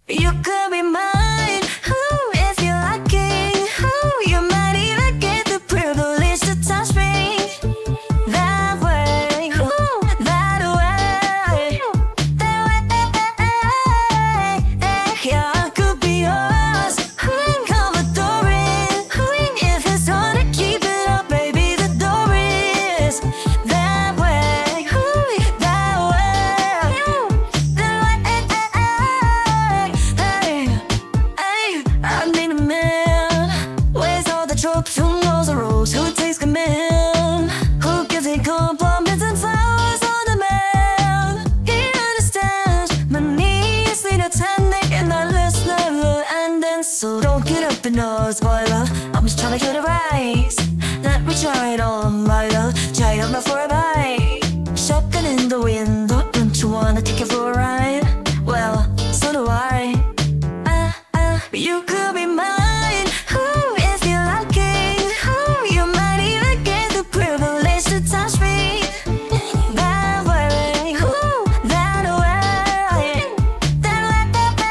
You could be mine, ooh, if you're lucky. Ooh, you might even get the privilege to touch me that way, ooh, that way, that way. Yeah, I could be yours, ooh, come adoring. Ooh, if it's hard to keep it up, baby, the door is that way, ooh, that way, that way. Hey, I need a man. Where's all the tropes? Who knows the rules? Who takes command? Who gives me compliments and flowers on the man? He understands my needs need attending, and our list never ending. So don't get up in our spoiler. I'm just trying to get it right. Let me try it on, my love. Try it on before I bite. Shotgun in the window. Don't you wanna take it for a ride? Well, so do I. You could be mine, ooh, if you're lucky. Ooh, you might even get the privilege to touch me that way, ooh, that way, that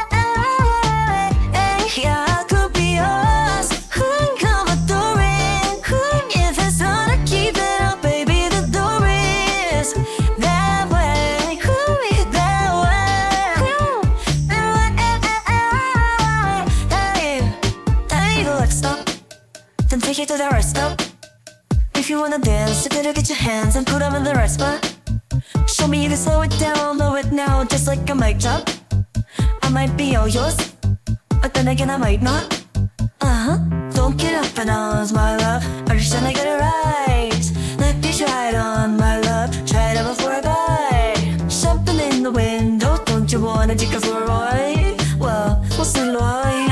way. Yeah, I could be yours, ooh, come adoring. Ooh, if it's hard to keep it up, baby, the door is that way, ooh, that way, let's stop, then take it to the rest stop. If you wanna dance, you better get your hands and put them in the right spot. Show me you can slow it down, low it now, just like a mic drop. I might be all yours, but then again I might not. Don't get up and on, my love. I'm just trying to get it right. Let me try it on, my love. Try it out before I buy. Jumping in the window, don't you wanna take it for a ride? Well, we'll see, Lloyd.